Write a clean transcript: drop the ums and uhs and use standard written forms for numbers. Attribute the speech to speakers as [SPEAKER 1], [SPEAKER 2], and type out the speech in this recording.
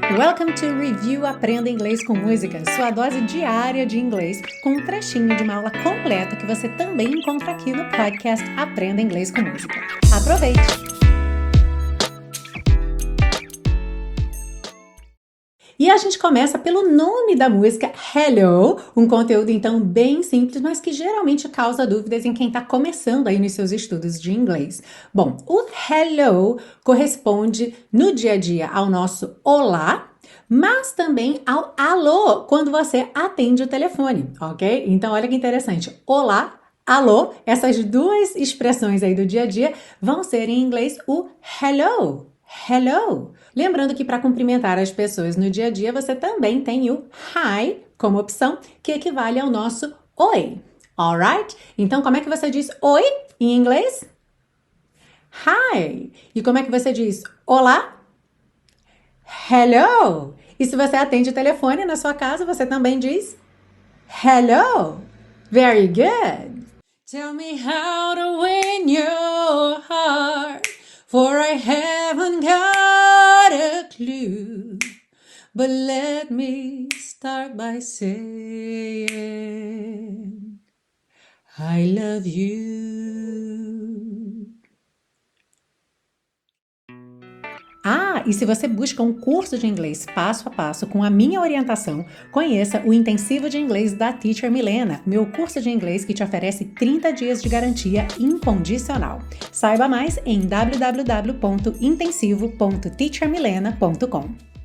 [SPEAKER 1] Welcome to Review Aprenda Inglês com Música, sua dose diária de inglês, com um trechinho de uma aula completa que você também encontra aqui no podcast Aprenda Inglês com Música. Aproveite! E a gente começa pelo nome da música, Hello, um conteúdo então bem simples, mas que geralmente causa dúvidas em quem está começando aí nos seus estudos de inglês. Bom, o hello corresponde no dia a dia ao nosso olá, mas também ao alô, quando você atende o telefone, ok? Então olha que interessante, olá, alô, essas duas expressões aí do dia a dia vão ser em inglês o hello. Hello! Lembrando que para cumprimentar as pessoas no dia a dia, você também tem o hi como opção, que equivale ao nosso oi. Alright? Então, como é que você diz oi em inglês? Hi! E como é que você diz olá? Hello! E se você atende o telefone na sua casa, você também diz hello! Very good! Tell me how to win your heart, for I haven't got a clue. But let me start by saying I love you. E se você busca um curso de inglês passo a passo com a minha orientação, conheça o Intensivo de Inglês da Teacher Milena, meu curso de inglês que te oferece 30 dias de garantia incondicional. Saiba mais em www.intensivo.teachermilena.com.